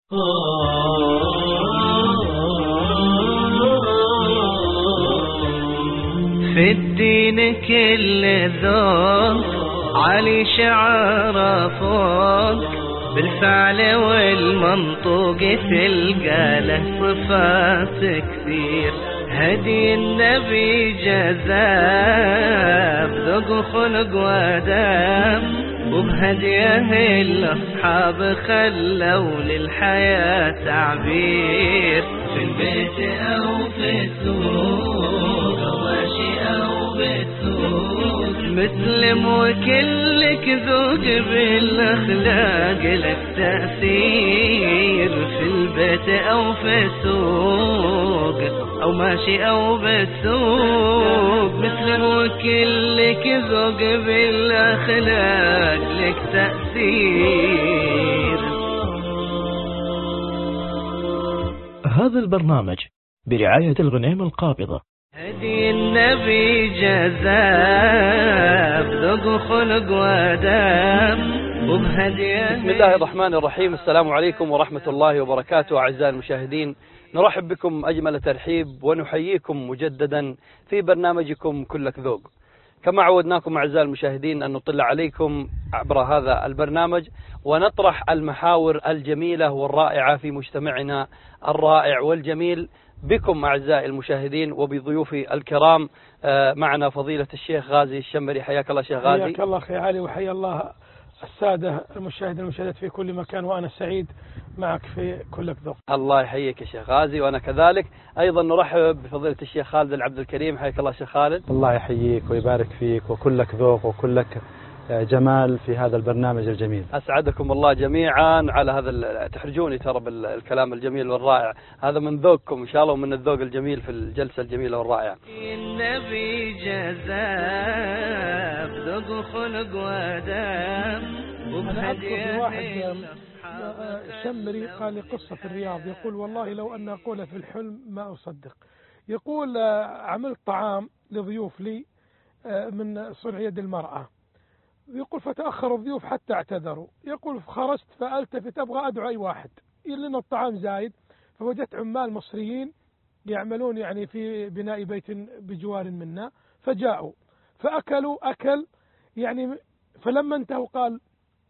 في الدين كل ذوق علي شعر فوق، بالفعل والمنطوق تلقى له صفات كثير. هدي النبي جذاب ذوق خلق ودم، وبهديه الأصحاب خلوا للحياة تعبير. في البيت أو في السوق، ماشي أو بالسوق، مسلم وكلك ذوق بالأخلاق لك تأثير. في البيت أو في السوق، أو ماشي أو بالسوق، مسلم وكلك ذوق بالأخلاق لك تأثير. هذا البرنامج برعاية الغنيم القابضة. هدي النبي جذاب ذوق خلق ودم، وبهديه. بسم الله الرحمن الرحيم. السلام عليكم ورحمة الله وبركاته. أعزائي المشاهدين، نرحب بكم أجمل ترحيب ونحييكم مجددا في برنامجكم كلك ذوق. كما عودناكم أعزائي المشاهدين أن نطلع عليكم عبر هذا البرنامج ونطرح المحاور الجميلة والرائعة في مجتمعنا الرائع والجميل بكم أعزائي المشاهدين وبضيوفي الكرام. معنا فضيلة الشيخ غازي الشمري. حياك الله شيخ غازي. حياك الله أخي علي، وحيا الله السادة المشاهدين والمشاهدات في كل مكان، وأنا سعيد معك في كلك ذوق. الله يحييك يا شيخ غازي، وأنا كذلك. أيضا نرحب بفضيلة الشيخ خالد العبد الكريم. حياك الله شيخ خالد. الله يحييك ويبارك فيك، وكلك ذوق وكلك جمال في هذا البرنامج الجميل. أسعدكم الله جميعا على هذا. تحرجوني ترى بالكلام الجميل والرائع هذا، من ذوقكم إن شاء الله ومن الذوق الجميل في الجلسة الجميلة والرائعة. النبي جذاب ذوق خلق ودم، وبهديه. واحد شمري قال لي قصة في الرياض، يقول والله لو أن أقول في الحلم ما أصدق. يقول عملت طعام لضيوف لي من صنع يد المرأة، يقول فتأخر الضيوف حتى اعتذروا. يقول خرجت فألتفت أبغى أدعو أي واحد لأن الطعام زايد، فوجدت عمال مصريين يعملون يعني في بناء بيت بجوار منا، فجاءوا فأكلوا أكل يعني، فلما انتهوا قال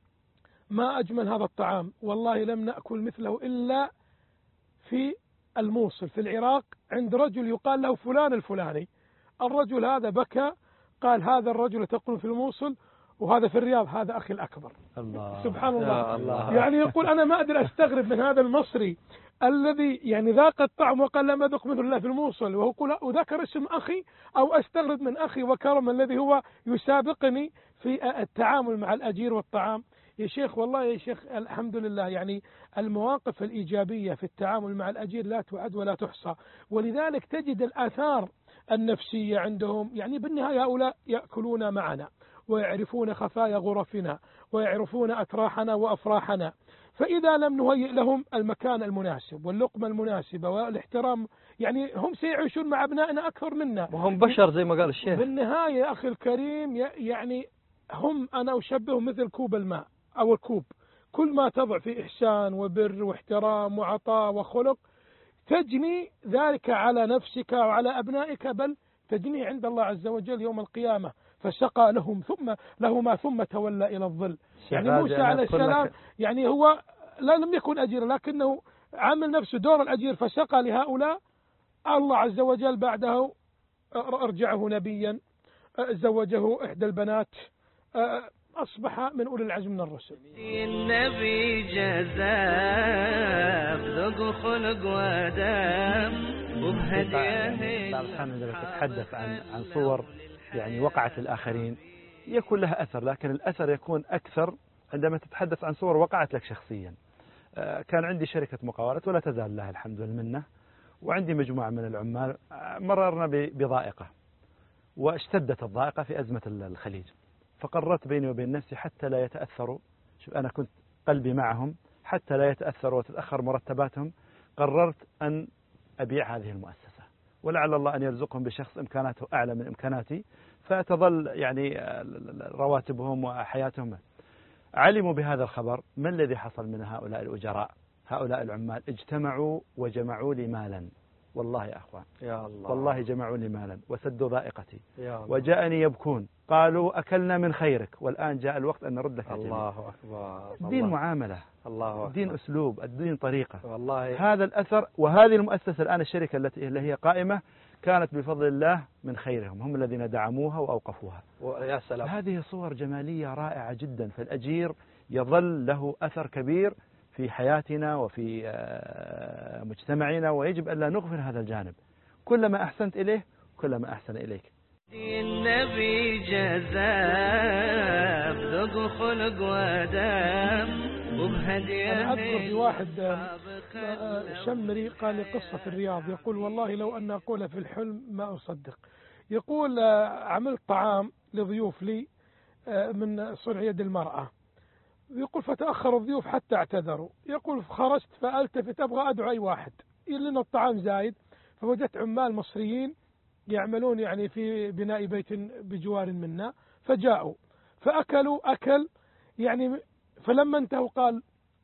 ما أجمل هذا الطعام، والله لم نأكل مثله إلا في الموصل في العراق عند رجل يقال له فلان الفلاني. الرجل هذا بكى، قال هذا الرجل تقول في الموصل وهذا في الرياض، هذا أخي الأكبر. الله. سبحان الله. يعني يقول أنا ما أدري أستغرب من هذا المصري الذي يعني ذاق الطعم وقال لم أذق مثل الله في الموصل، وهو وذكر اسم أخي، أو أستغرب من أخي وكرم الذي هو يسابقني في التعامل مع الأجير والطعام. يا شيخ والله يا شيخ الحمد لله، يعني المواقف الإيجابية في التعامل مع الأجير لا تعد ولا تحصى، ولذلك تجد الآثار النفسية عندهم. يعني بالنهاية هؤلاء يأكلون معنا ويعرفون خفايا غرفنا ويعرفون أتراحنا وأفراحنا، فإذا لم نهيئ لهم المكان المناسب واللقمة المناسبة والاحترام، يعني هم سيعيشون مع أبنائنا أكثر منا، وهم بشر زي ما قال الشيخ. بالنهاية أخي الكريم يعني هم أنا أشبههم مثل كوب الماء أو الكوب، كل ما تضع في إحسان وبر واحترام وعطاء وخلق تجني ذلك على نفسك وعلى أبنائك، بل تجني عند الله عز وجل يوم القيامة. فسقى لهم ثم تولى إلى الظل. يعني موسى عليه السلام يعني هو لم يكن أجيرا، لكنه عمل نفسه دور الأجير فسقى لهؤلاء. الله عز وجل بعده أرجعه نبيا، زوجه إحدى البنات، أصبح من أولي العزم من الرسل. النبي جذاب ذوق خلق ودم، وبهديه. عندما تتحدث عن صور يعني وقعت الآخرين يكون لها أثر، لكن الأثر يكون أكثر عندما تتحدث عن صور وقعت لك شخصيا. كان عندي شركة مقاولات ولا تزال لها الحمد والمنة، وعندي مجموعة من العمال. مررنا بضائقة واشتدت الضائقة في أزمة الخليج، فقررت بيني وبين نفسي حتى لا يتأثروا، شوف أنا كنت قلبي معهم، حتى لا يتأثروا وتتأخر مرتباتهم، قررت أن أبيع هذه المؤسسة، ولعل الله أن يرزقهم بشخص إمكاناته أعلى من إمكاناتي، فتظل يعني رواتبهم وحياتهم. علموا بهذا الخبر، ما الذي حصل من هؤلاء الأجراء؟ هؤلاء العمال اجتمعوا وجمعوا لي مالا، والله يا أخوان يا الله، والله جمعوا لي مالا وسدوا ضائقتي، يا الله. وجاءني يبكون قالوا أكلنا من خيرك والآن جاء الوقت أن نرد لك الجميع. الله أكبر. الدين معاملة، الله أكبر. الدين أسلوب، الدين طريقة. والله هذا الأثر، وهذه المؤسسة الآن الشركة اللي هي قائمة كانت بفضل الله من خيرهم، هم الذين دعموها وأوقفوها. يا سلام. هذه صور جمالية رائعة جدا، فالأجير يظل له أثر كبير في حياتنا وفي مجتمعنا، ويجب أن لا نغفل هذا الجانب. كلما أحسنت إليه كلما أحسن إليك. النبي جذاب ذوق خلق وادام وبهديه. أنا أذكر في واحد شمري قال لي قصة في الرياض، يقول والله لو أن أقول في الحلم ما أصدق. يقول عملت طعام لضيوف لي من صنع يد المرأة، يقول فتأخر الضيوف حتى اعتذروا، يقول خرجت فألتفت أبغى أدعو أي واحد لأن الطعام زايد، فوجدت عمال مصريين يعملون يعني في بناء بيت بجوار منا، فجاءوا فأكلوا أكل يعني، فلما انتهوا قال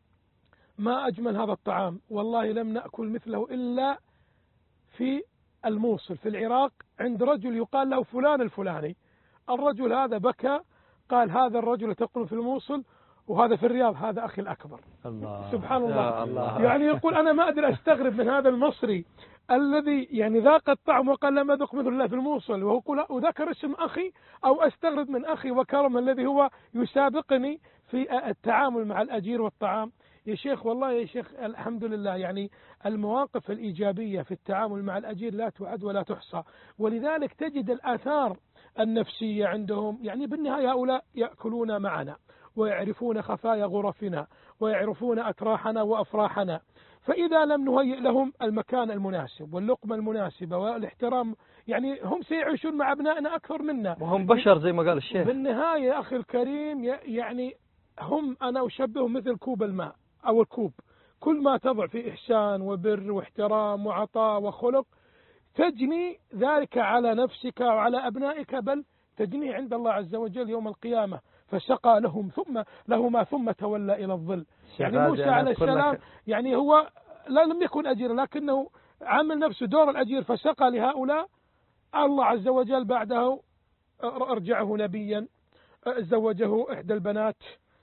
ما أجمل هذا الطعام، والله لم نأكل مثله إلا في الموصل في العراق عند رجل يقال له فلان الفلاني. الرجل هذا بكى قال هذا الرجل تقول في الموصل وهذا في الرياض، هذا أخي الأكبر. الله. سبحان الله. الله. يعني يقول أنا ما أدري أستغرب من هذا المصري الذي يعني ذاق الطعم وقال لم أذق مثل الله في الموصل، وهو يقول وذكر اسم أخي، أو أستغرب من أخي وكرم الذي هو يسابقني في التعامل مع الأجير والطعام. يا شيخ والله يا شيخ الحمد لله، يعني المواقف الإيجابية في التعامل مع الأجير لا تعد ولا تحصى، ولذلك تجد الآثار النفسية عندهم. يعني بالنهاية هؤلاء يأكلون معنا ويعرفون خفايا غرفنا ويعرفون أتراحنا وأفراحنا، فإذا لم نهيئ لهم المكان المناسب واللقمة المناسبة والاحترام، يعني هم سيعيشون مع أبنائنا أكثر منا، وهم بشر زي ما قال الشيخ. بالنهاية يا أخي الكريم يعني هم أنا أشبههم مثل كوب الماء أو الكوب، كل ما تضع في إحسان وبر واحترام وعطاء وخلق تجني ذلك على نفسك وعلى أبنائك، بل تجنيه عند الله عز وجل يوم القيامة. فسقى لهم ثم تولى إلى الظل. يعني موسى عليه السلام يعني هو لم يكن أجير لكنه عمل نفسه دور الأجير فسقى لهؤلاء. الله عز وجل بعده أرجعه نبيا، زوجه إحدى البنات،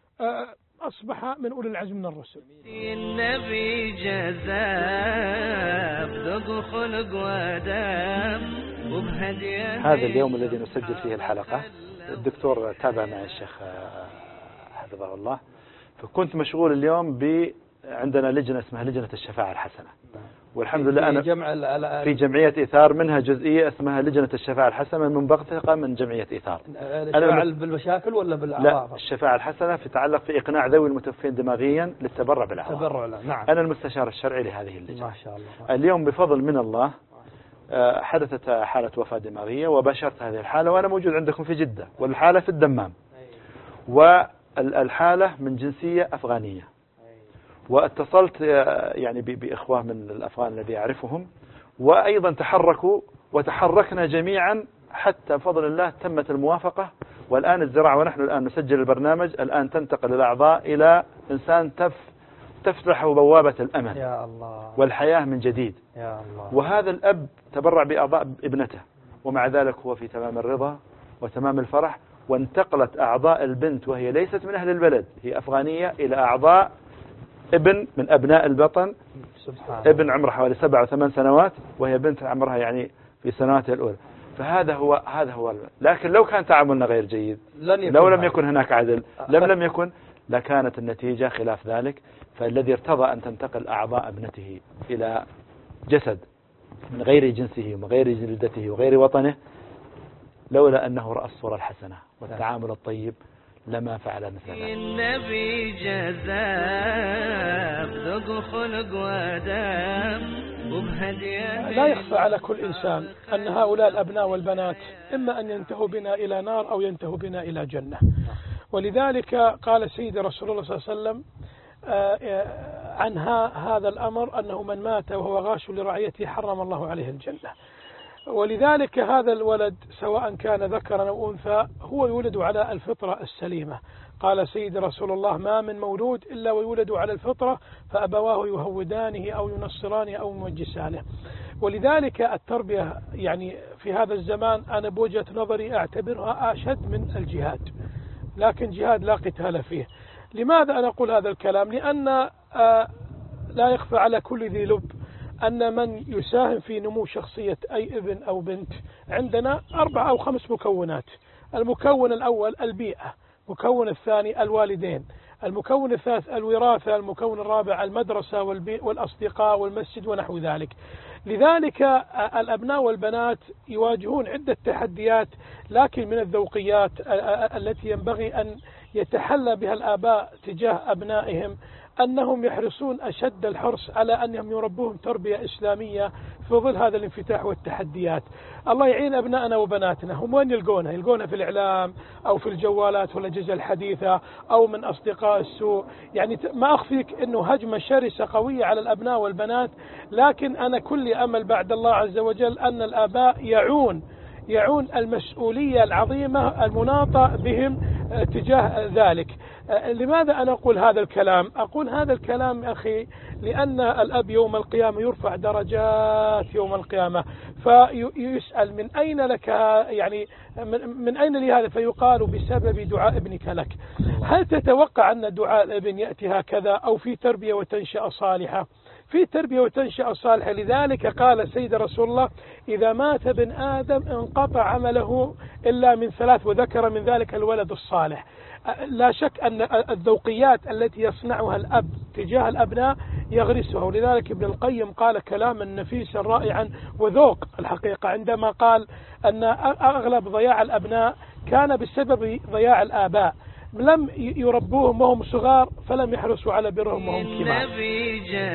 أصبح من أولي العزم من الرسل. النبي جذاب ذوق خلق وادام وبهديه. هذا اليوم الذي نسجل فيه الحلقة الدكتور تابع معي الشيخ حفظه الله، فكنت مشغول اليوم عندنا لجنة اسمها لجنة الشفاعة الحسنة، والحمد لله أنا في جمعية إيثار، منها جزئية اسمها لجنة الشفاعة الحسنة منبثقة من جمعية إيثار. الشفاعة بالمشاكل ولا بالأعضاء؟ لا، الشفاعة الحسنة تتعلق في إقناع ذوي المتوفين دماغيا للتبرع بالأعضاء. تبرع، نعم. أنا المستشار الشرعي لهذه اللجنة. ما شاء الله. اليوم بفضل من الله حدثت حالة وفاة دماغية وباشرت هذه الحالة، وأنا موجود عندكم في جدة، والحالة في الدمام، والحالة من جنسية أفغانية. واتصلت يعني بإخوة من الأفغان الذي أعرفهم، وأيضا تحركوا وتحركنا جميعا حتى بفضل الله تمت الموافقة. والآن الزراعة ونحن الآن نسجل البرنامج، الآن تنتقل الأعضاء إلى إنسان تفتح بوابة الأمل يا الله والحياة من جديد. يا الله. وهذا الأب تبرع بأعضاء ابنته، ومع ذلك هو في تمام الرضا وتمام الفرح. وانتقلت أعضاء البنت وهي ليست من أهل البلد، هي أفغانية، إلى أعضاء ابن من أبناء البطن، ابن عمره حوالي 7 أو 8 سنوات، وهي بنت عمرها يعني في سنواتها الأولى. فهذا هو لكن لو كان تعاملنا غير جيد، لو لم يكن هناك عدل، لم يكن لكانت النتيجة خلاف ذلك. فالذي ارتضى أن تنتقل أعضاء ابنته إلى جسد من غير جنسه ومن غير جلدته وغير وطنه، لولا أنه رأى الصورة الحسنة والتعامل الطيب لما فعل مثل ذلك. النبي جذاب ذوق خلق وادام وبهديه. لا يخفى على كل إنسان أن هؤلاء الأبناء والبنات إما أن ينتهوا بنا إلى نار أو ينتهوا بنا إلى جنة. ولذلك قال سيدي رسول الله صلى الله عليه وسلم عن هذا الأمر أنه من مات وهو غاش لرعيته حرم الله عليه الجنة. ولذلك هذا الولد سواء كان ذكرا أو أنثى هو يولد على الفطرة السليمة. قال سيد رسول الله: ما من مولود إلا ويولد على الفطرة فأبواه يهودانه أو ينصرانه أو يمجسانه. ولذلك التربية يعني في هذا الزمان أنا بوجهة نظري أعتبرها أشد من الجهاد، لكن جهاد لا قتال فيه. لماذا أنا أقول هذا الكلام؟ لأن لا يخفى على كل ذي لب أن من يساهم في نمو شخصية أي ابن أو بنت عندنا 4 أو 5 مكونات. المكون الأول البيئة، المكون الثاني الوالدين، المكون الثالث الوراثة، المكون الرابع المدرسة والأصدقاء والمسجد ونحو ذلك. لذلك الأبناء والبنات يواجهون عدة تحديات، لكن من الذوقيات التي ينبغي أن يتحلى بها الآباء تجاه أبنائهم أنهم يحرصون أشد الحرص على أنهم يربوهم تربية إسلامية في ظل هذا الانفتاح والتحديات. الله يعين أبنائنا وبناتنا. هم وين يلقونها؟ يلقونها في الإعلام أو في الجوالات والأجهزة الحديثة أو من أصدقاء السوء. يعني ما أخفيك أنه هجمة شرسة قوية على الأبناء والبنات، لكن أنا كل أمل بعد الله عز وجل أن الآباء يعون المسؤولية العظيمة المناطة بهم تجاه ذلك. لماذا أنا أقول هذا الكلام؟ أقول هذا الكلام أخي لأن الأب يوم القيامة يرفع درجات يوم القيامة، فيسأل من أين لك، يعني من أين لي هذا؟ فيقال بسبب دعاء ابنك لك. هل تتوقع أن دعاء الابن يأتي هكذا أو في تربية وتنشئة صالحة؟ في تربية وتنشئة صالحة. لذلك قال سيد رسول الله: إذا مات ابن آدم انقطع عمله إلا من 3، وذكر من ذلك الولد الصالح. لا شك أن الذوقيات التي يصنعها الأب تجاه الأبناء يغرسها. ولذلك ابن القيم قال كلاما نفيسا رائعا وذوق الحقيقة عندما قال أن أغلب ضياع الأبناء كان بسبب ضياع الآباء، لم يربوهم وهم صغار فلم يحرصوا على برهم وهم كبار. النبي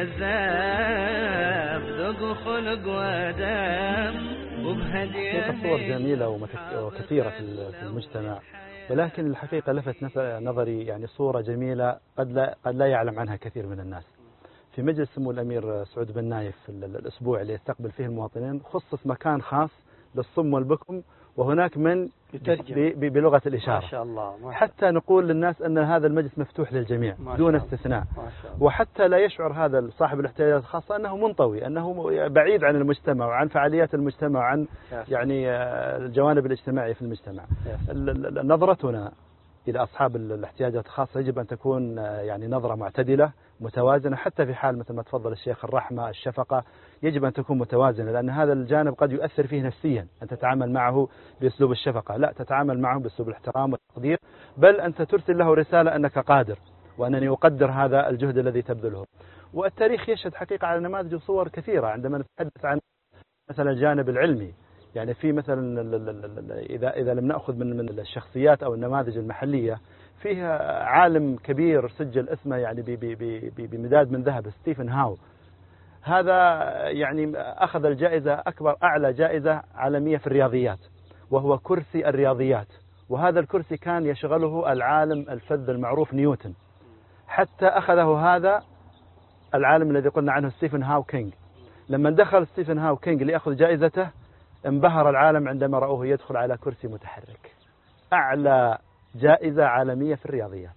جزاف ذوق خلق واداب وبهديه. الصور جميلة وكثيرة في المجتمع، ولكن الحقيقة لفت نظري يعني صورة جميلة قد لا يعلم عنها كثير من الناس. في مجلس سمو الأمير سعود بن نايف الأسبوع اللي يستقبل فيه المواطنين خصص مكان خاص للصم والبكم، وهناك من يترجم بلغة الإشارة. ما شاء الله. حتى نقول للناس أن هذا المجلس مفتوح للجميع دون استثناء، وحتى لا يشعر هذا صاحب الاحتياجات الخاصة أنه منطوي، أنه بعيد عن المجتمع وعن فعاليات المجتمع وعن يعني الجوانب الاجتماعية في المجتمع. نظرتنا إلى أصحاب الاحتياجات الخاصة يجب أن تكون يعني نظرة معتدلة متوازنة، حتى في حال مثل ما تفضل الشيخ الرحمة الشفقة يجب أن تكون متوازنة، لأن هذا الجانب قد يؤثر فيه نفسيا. أن تتعامل معه بأسلوب الشفقة، لا، تتعامل معه بأسلوب الاحترام والتقدير، بل أنت ترسل له رسالة أنك قادر وأنني أقدر هذا الجهد الذي تبذله. والتاريخ يشهد حقيقة على نماذج وصور كثيرة. عندما نتحدث عن مثلا الجانب العلمي، يعني في مثلا إذا لم نأخذ من الشخصيات أو النماذج المحلية، فيها عالم كبير سجل اسمه يعني بمداد من ذهب، ستيفن هاو. هذا يعني أخذ الجائزة أعلى جائزة عالمية في الرياضيات، وهو كرسي الرياضيات. وهذا الكرسي كان يشغله العالم الفذ المعروف نيوتن، حتى أخذه هذا العالم الذي قلنا عنه ستيفن هاو كينج. لما دخل ستيفن هاو كينج ليأخذ جائزته انبهر العالم عندما رأوه يدخل على كرسي متحرك، أعلى جائزة عالمية في الرياضيات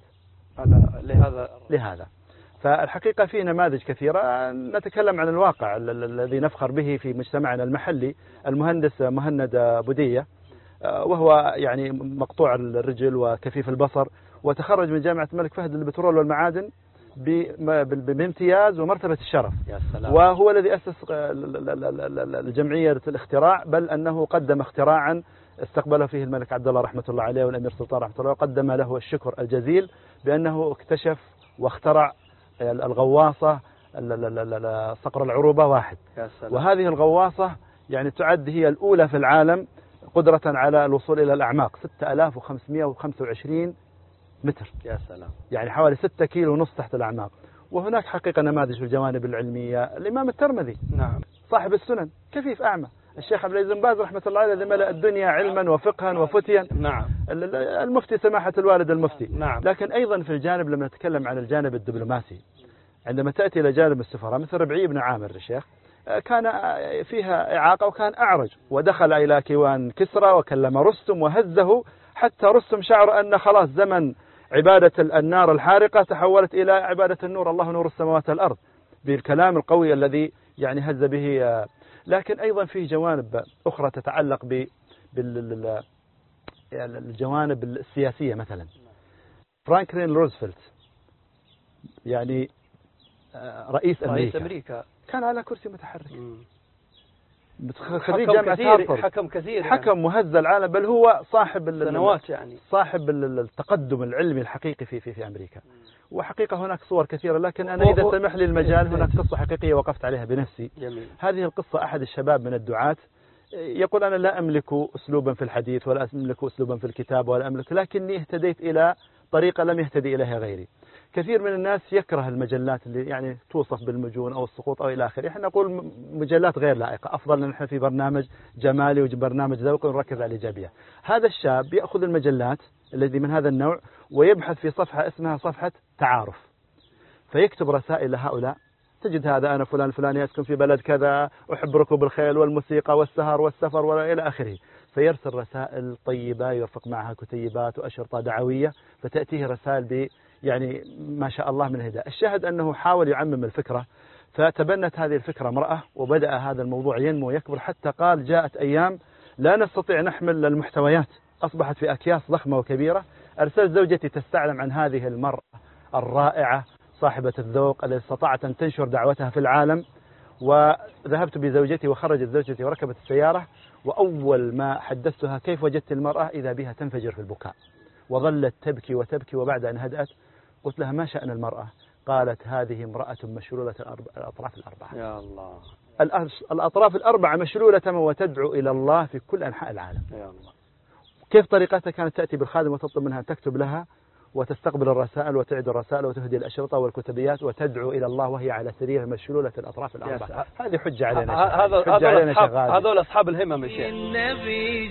لهذا. فالحقيقة في نماذج كثيرة. نتكلم عن الواقع الذي نفخر به في مجتمعنا المحلي. المهندس مهند بودية، وهو يعني مقطوع الرجل وكفيف البصر، وتخرج من جامعة الملك فهد للبترول والمعادن بامتياز ومرتبة الشرف. يا سلام. وهو الذي أسس الجمعية الاختراع، بل أنه قدم اختراعا استقبله فيه الملك عبد الله رحمة الله عليه والأمير سلطان رحمة الله، وقدم له الشكر الجزيل بأنه اكتشف واخترع الغواصة صقر العروبة 1. وهذه الغواصة يعني تعد هي الأولى في العالم قدرة على الوصول إلى الأعماق 6525 متر. يا سلام. يعني حوالي 6 كيلو ونص تحت الأعماق. وهناك حقيقة نماذج في الجوانب العلمية. الإمام الترمذي، نعم، صاحب السنن، كفيف أعمى. الشيخ عبد العزيز بن باز رحمة الله عليه الذي ملأ الدنيا علما وفقها وفتيا. نعم. المفتي سماحة الوالد المفتي. نعم. لكن أيضا في الجانب لما نتكلم عن الجانب الدبلوماسي، عندما تأتي إلى جانب السفراء مثل ربعي بن عامر الشيخ، كان فيها إعاقة وكان أعرج، ودخل إلى كيوان كسرى وكلم رستم وهزه، حتى رستم شعر أن خلاص زمن عبادة النار الحارقة تحولت إلى عبادة النور، الله نور السماوات والأرض، بالكلام القوي الذي يعني هز به. لكن أيضا فيه جوانب أخرى تتعلق بالجوانب السياسية. مثلا فرانكلين روزفلت يعني رئيس أمريكا كان على كرسي متحرك، خريج جامعة هارفارد، حكم كثير، حكم مهز العالم، بل هو صاحب سنوات يعني صاحب التقدم العلمي الحقيقي في أمريكا. وحقيقة هناك صور كثيرة، لكن أنا إذا سمح لي المجال هناك قصة حقيقية وقفت عليها بنفسي. جميل. هذه القصة أحد الشباب من الدعاة يقول أنا لا أملك أسلوبا في الحديث ولا أملك أسلوبا في الكتاب ولا أملك، لكني اهتديت إلى طريقة لم يهتدي إليها غيري. كثير من الناس يكره المجلات اللي يعني توصف بالمجون أو السقوط أو إلى آخره. احنا نقول مجلات غير لائقة، أفضل أن نحن في برنامج جمالي وبرنامج ذوقي ونركز على الإيجابية. هذا الشاب يأخذ المجلات التي من هذا النوع ويبحث في صفحة اسمها صفحة تعارف، فيكتب رسائل لهؤلاء، تجد هذا أنا فلان الفلاني أسكن في بلد كذا، أحب ركوب الخيل والموسيقى والسهر والسفر وإلى آخره. فيرسل رسائل طيبة يرفق معها كتيبات وأشرطة دعوية، فتأتيه رسائل يعني ما شاء الله من الهداء. الشاهد أنه حاول يعمم الفكرة، فتبنت هذه الفكرة امرأة، وبدأ هذا الموضوع ينمو ويكبر، حتى قال جاءت أيام لا نستطيع نحمل المحتويات، أصبحت في أكياس ضخمة وكبيرة. أرسلت زوجتي تستعلم عن هذه المرأة الرائعة صاحبة الذوق التي استطاعت أن تنشر دعوتها في العالم. وذهبت بزوجتي وخرجت زوجتي وركبت السيارة، وأول ما حدثتها كيف وجدت المرأة إذا بها تنفجر في البكاء، وظلت تبكي وتبكي. وبعد أن هدأت قلت لها ما شأن المرأة؟ قالت هذه امرأة مشلولة الأطراف الأربعة. يا الله. الأطراف الأربعة مشلولة وتدعو إلى الله في كل أنحاء العالم. يا الله. كيف طريقتها؟ كانت تأتي بالخادم وتطلب منها أن تكتب لها وتستقبل الرسائل وتعد الرسائل وتهدي الأشرطة والكتبيات وتدعو إلى الله وهي على سرير مشلولة الأطراف الأربعة. هذه حجة علينا. هذول أصحاب الهمم يا شيخ. النبي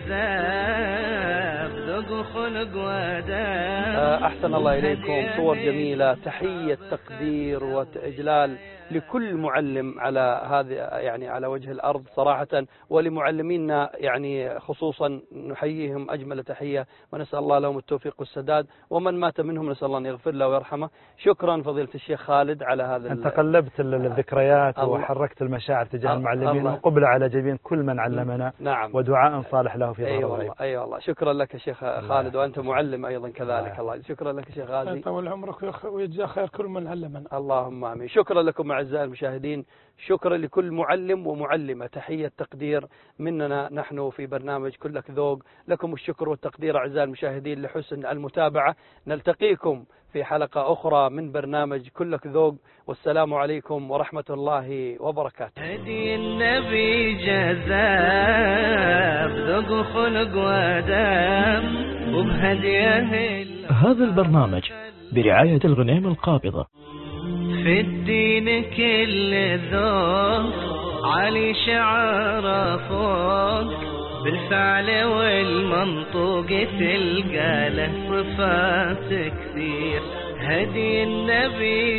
جزاء ذوق خلق واداب. أحسن الله إليكم، صور جميلة، تحية تقدير وإجلال لكل معلم على هذه يعني على وجه الأرض صراحة، ولمعلمينا يعني خصوصا نحييهم أجمل تحية، ونسأل الله لهم التوفيق والسداد، ومن مات منهم نسأل الله أن يغفر له ويرحمه. شكرا فضيلة الشيخ خالد على هذا. أنت قلبت الذكريات وحركت المشاعر تجاه المعلمين، وقبل على جبين كل من علمنا. نعم. ودعاء صالح له في ظهر الغيب. أي والله. شكرا لك يا شيخ خالد، وأنت معلم أيضا كذلك. الله شكرا لك يا شيخ غازي، طول عمرك ويجزاه خير كل من علمنا. اللهم آمين. شكرا لكم أعزائي المشاهدين، شكرا لكل معلم ومعلمة، تحية تقدير مننا نحن في برنامج كلك ذوق. لكم الشكر والتقدير أعزائي المشاهدين لحسن المتابعة. نلتقيكم في حلقة أخرى من برنامج كلك ذوق، والسلام عليكم ورحمة الله وبركاته. هدي النبي جزاء ذوق خلق واداب وبهديه. هذا البرنامج برعاية الغنيم القابضة. في الدين كل ذوق علي شعر فوق، بالفعل والمنطوق تلقى له صفات كثير. هدي النبي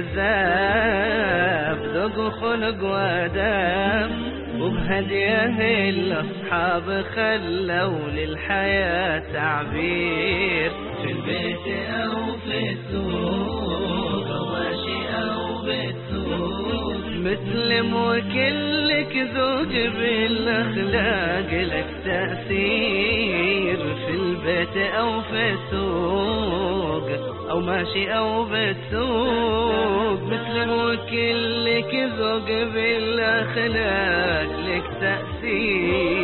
جزاء ذوق خلق واداب وبهديه الأصحاب خلوا للحياة تعبير. في البيت أو في السوق أو ماشي أو بالسوق، مسلم وكلك ذوق بالأخلاق لك تأثير. في البيت أو في السوق أو ماشي أو بالسوق، مسلم وكلك ذوق بالأخلاق لك تأثير.